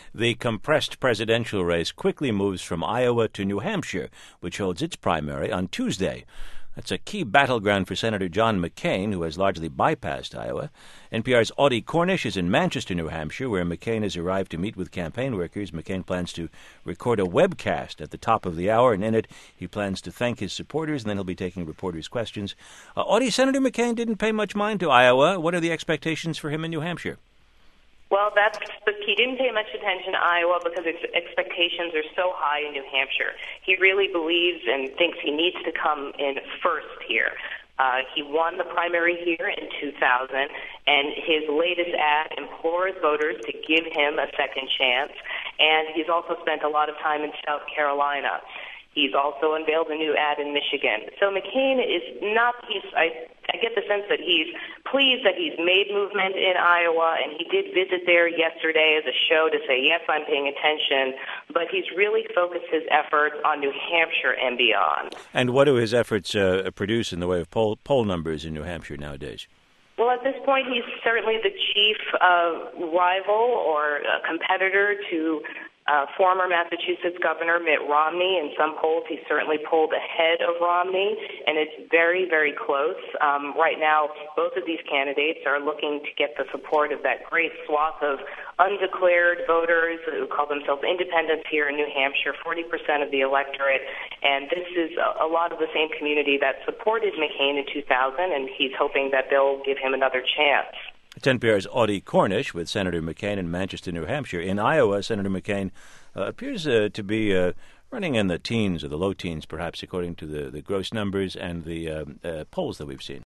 The compressed presidential race quickly moves from Iowa to New Hampshire, which holds its primary on Tuesday. That's a key battleground for Senator John McCain, who has largely bypassed Iowa. NPR's Audie Cornish is in Manchester, New Hampshire, where McCain has arrived to meet with campaign workers. McCain plans to record a webcast at the top of the hour, and in it he plans to thank his supporters, and then he'll be taking reporters' questions. Audie, Senator McCain didn't pay much mind to Iowa. What are the expectations for him in New Hampshire? Well, he didn't pay much attention to Iowa because his expectations are so high in New Hampshire. He really believes and thinks he needs to come in first here. He won the primary here in 2000, and his latest ad implores voters to give him a second chance, and he's also spent a lot of time in South Carolina. He's also unveiled a new ad in Michigan. So McCain is not, I get the sense that he's pleased that he's made movement in Iowa, and he did visit there yesterday as a show to say, yes, I'm paying attention, but he's really focused his efforts on New Hampshire and beyond. And what do his efforts produce in the way of poll numbers in New Hampshire nowadays? Well, at this point, he's certainly the chief rival or competitor to former Massachusetts Governor Mitt Romney. In some polls, he's certainly pulled ahead of Romney, and it's very, very close. Right now, both of these candidates are looking to get the support of that great swath of undeclared voters who call themselves independents here in New Hampshire, 40% of the electorate, and this is a lot of the same community that supported McCain in 2000, and he's hoping that they'll give him another chance. It's NPR's Audie Cornish with Senator McCain in Manchester, New Hampshire. In Iowa, Senator McCain appears to be running in the teens or the low teens, perhaps, according to the gross numbers and the polls that we've seen.